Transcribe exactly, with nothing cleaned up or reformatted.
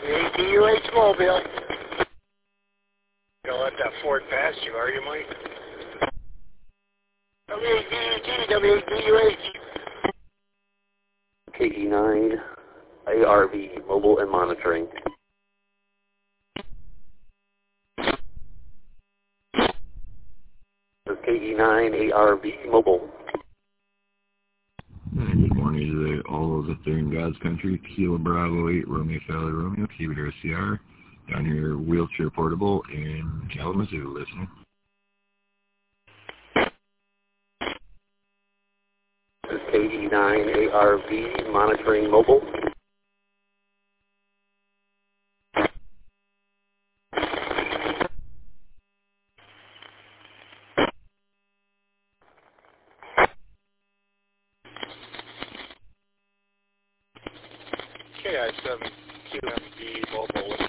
A D U H Mobile. Don't let that Ford pass you, are you, Mike? W A D U G, W A D U H. K E nine, A R V, mobile and monitoring. This is K E nine, A R V, mobile. Hey, good morning to all those up there in God's country. Kilo Bravo eight, Romeo Valley Romeo, Cuba R C R, down here wheelchair portable in Kalamazoo, listening. This is K E nine, A R V, monitoring mobile. K I seven Q M B mobile.